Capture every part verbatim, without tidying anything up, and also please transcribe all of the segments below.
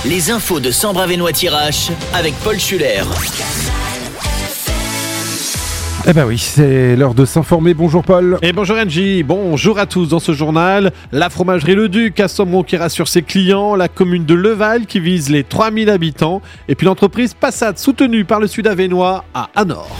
Les infos de Sambre-Avesnois-Thiérache avec Paul Schuller. Eh ben oui, c'est l'heure de s'informer. Bonjour Paul. Et bonjour Angie, bonjour à tous. Dans ce journal, la fromagerie Le Duc à Sommeron qui rassure ses clients, la commune de Leval qui vise les trois mille habitants et puis l'entreprise Passat soutenue par le Sud-Avesnois à Anor.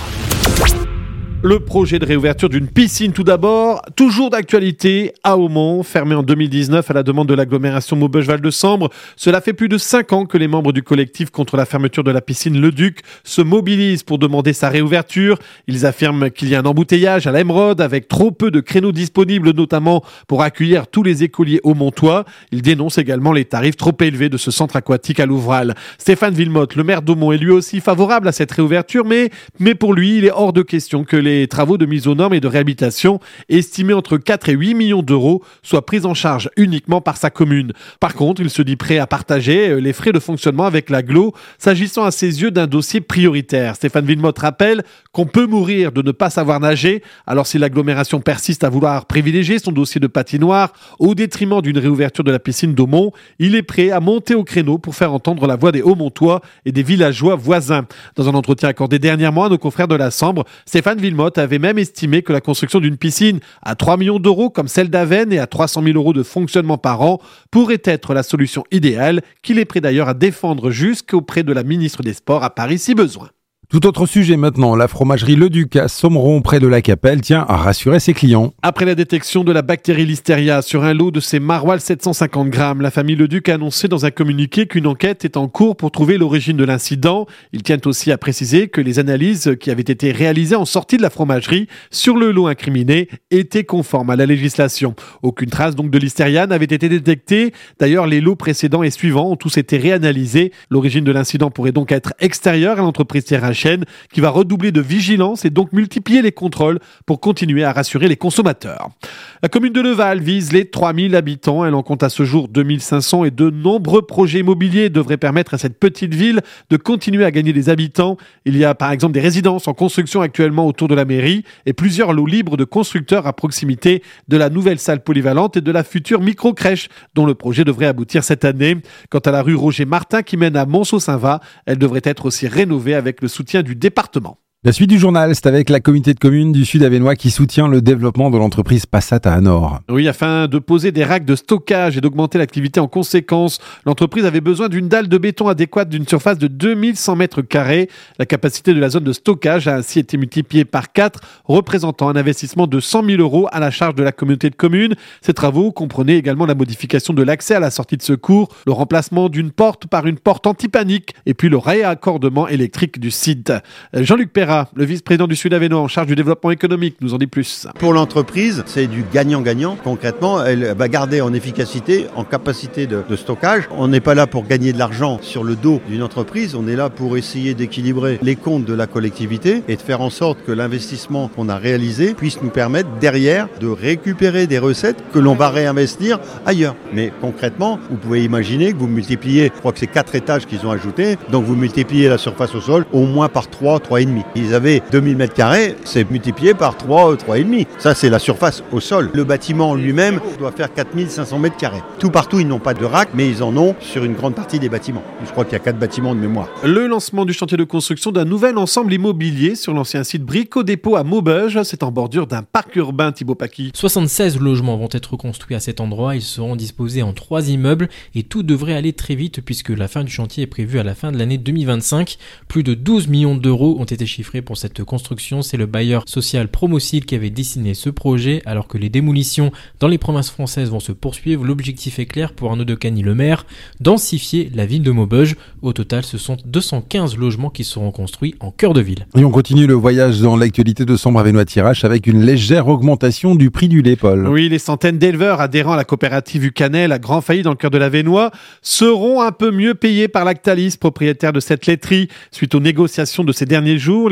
Le projet de réouverture d'une piscine tout d'abord, toujours d'actualité à Aumont, fermée en deux mille dix-neuf à la demande de l'agglomération Maubeuge-Val de Sambre. Cela fait plus de cinq ans que les membres du collectif contre la fermeture de la piscine Le Duc se mobilisent pour demander sa réouverture. Ils affirment qu'il y a un embouteillage à la Émeraude avec trop peu de créneaux disponibles, notamment pour accueillir tous les écoliers aumontois. Ils dénoncent également les tarifs trop élevés de ce centre aquatique à Louvral. Stéphane Villemotte, le maire d'Aumont, est lui aussi favorable à cette réouverture, mais, mais pour lui, il est hors de question que les Les travaux de mise aux normes et de réhabilitation estimés entre quatre et huit millions d'euros soient pris en charge uniquement par sa commune. Par contre, il se dit prêt à partager les frais de fonctionnement avec l'agglo, s'agissant à ses yeux d'un dossier prioritaire. Stéphane Villemotte rappelle qu'on peut mourir de ne pas savoir nager, alors si l'agglomération persiste à vouloir privilégier son dossier de patinoire au détriment d'une réouverture de la piscine d'Aumont, il est prêt à monter au créneau pour faire entendre la voix des Aumontois et des villageois voisins. Dans un entretien accordé dernièrement à nos confrères de la Sambre, Stéphane Villemotte avait même estimé que la construction d'une piscine à trois millions d'euros comme celle d'Avesnes et à trois cent mille euros de fonctionnement par an pourrait être la solution idéale, qu'il est prêt d'ailleurs à défendre jusqu'auprès de la ministre des Sports à Paris si besoin. Tout autre sujet maintenant, la fromagerie Le Duc à Sommeron près de la Capelle tient à rassurer ses clients. Après la détection de la bactérie Listeria sur un lot de ses maroilles sept cent cinquante grammes, la famille Le Duc a annoncé dans un communiqué qu'une enquête est en cours pour trouver l'origine de l'incident. Il tient aussi à préciser que les analyses qui avaient été réalisées en sortie de la fromagerie sur le lot incriminé étaient conformes à la législation. Aucune trace donc de Listeria n'avait été détectée. D'ailleurs, les lots précédents et suivants ont tous été réanalysés. L'origine de l'incident pourrait donc être extérieure à l'entreprise thiérachienne, qui va redoubler de vigilance et donc multiplier les contrôles pour continuer à rassurer les consommateurs. La commune de Leval vise les trois mille habitants. Elle en compte à ce jour deux mille cinq cents et de nombreux projets immobiliers devraient permettre à cette petite ville de continuer à gagner des habitants. Il y a par exemple des résidences en construction actuellement autour de la mairie et plusieurs lots libres de constructeurs à proximité de la nouvelle salle polyvalente et de la future micro-crèche dont le projet devrait aboutir cette année. Quant à la rue Roger Martin qui mène à Monceau-Saint-Va, elle devrait être aussi rénovée avec le soutien du département. La suite du journal, c'est avec la communauté de communes du Sud-Avesnois qui soutient le développement de l'entreprise Passat à Anor. Oui, afin de poser des racks de stockage et d'augmenter l'activité en conséquence, l'entreprise avait besoin d'une dalle de béton adéquate d'une surface de deux mille cent mètres carrés. La capacité de la zone de stockage a ainsi été multipliée par quatre, représentant un investissement de cent mille euros à la charge de la communauté de communes. Ces travaux comprenaient également la modification de l'accès à la sortie de secours, le remplacement d'une porte par une porte anti-panique et puis le réaccordement électrique du site. Jean-Luc Perra, le vice-président du Sud-Avesnois en charge du développement économique, nous en dit plus. Pour l'entreprise, c'est du gagnant-gagnant. Concrètement, elle va garder en efficacité, en capacité de, de stockage. On n'est pas là pour gagner de l'argent sur le dos d'une entreprise. On est là pour essayer d'équilibrer les comptes de la collectivité et de faire en sorte que l'investissement qu'on a réalisé puisse nous permettre derrière de récupérer des recettes que l'on va réinvestir ailleurs. Mais concrètement, vous pouvez imaginer que vous multipliez, je crois que c'est quatre étages qu'ils ont ajouté, donc vous multipliez la surface au sol au moins par trois, trois virgule cinq. Ils avaient deux mille mètres carrés, c'est multiplié par trois, trois virgule cinq. Ça, c'est la surface au sol. Le bâtiment lui-même doit faire quatre mille cinq cents mètres carrés. Tout partout, ils n'ont pas de rack, mais ils en ont sur une grande partie des bâtiments. Je crois qu'il y a quatre bâtiments de mémoire. Le lancement du chantier de construction d'un nouvel ensemble immobilier sur l'ancien site Brico Dépôt à Maubeuge, c'est en bordure d'un parc urbain, Thibaut Paqui. soixante-seize logements vont être construits à cet endroit. Ils seront disposés en trois immeubles et tout devrait aller très vite puisque la fin du chantier est prévue à la fin de l'année deux mille vingt-cinq. Plus de douze millions d'euros ont été chiffrés pour cette construction. C'est le bailleur social Promocil qui avait dessiné ce projet. Alors que les démolitions dans les provinces françaises vont se poursuivre, l'objectif est clair pour Arnaud Decany-le maire, densifier la ville de Maubeuge. Au total, ce sont deux cent quinze logements qui seront construits en cœur de ville. Et on continue le voyage dans l'actualité de Sambre-Avesnois-Thiérache avec une légère augmentation du prix du lait, Paul. Oui, les centaines d'éleveurs adhérents à la coopérative Ucanel à Grand Failly dans le cœur de l'Avesnois seront un peu mieux payés par Lactalis, propriétaire de cette laiterie. Suite aux négociations de ces derniers jours,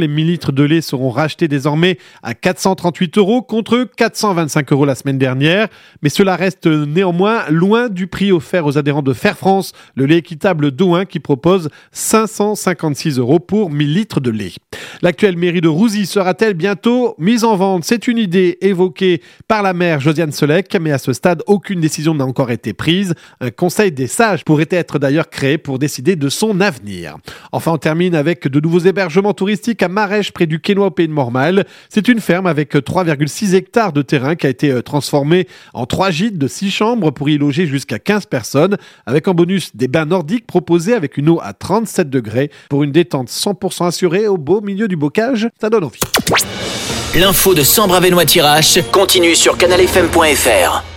Les mille litres de lait seront rachetés désormais à quatre cent trente-huit euros contre quatre cent vingt-cinq euros la semaine dernière. Mais cela reste néanmoins loin du prix offert aux adhérents de Fair France, le lait équitable d'Ohain qui propose cinq cent cinquante-six euros pour mille litres de lait. L'actuelle mairie de Rouzy sera-t-elle bientôt mise en vente? C'est une idée évoquée par la maire Josiane Solec, mais à ce stade, aucune décision n'a encore été prise. Un conseil des sages pourrait être d'ailleurs créé pour décider de son avenir. Enfin, on termine avec de nouveaux hébergements touristiques à Marèche, près du Quesnoy au Pays de Mormal. C'est une ferme avec trois virgule six hectares de terrain qui a été transformée en trois gîtes de six chambres pour y loger jusqu'à quinze personnes, avec en bonus des bains nordiques proposés avec une eau à trente-sept degrés pour une détente cent pour cent assurée au beau milieu du bocage. Ça donne envie. L'info de Sambre-Avesnois-Thiérache continue sur canal f m point f r.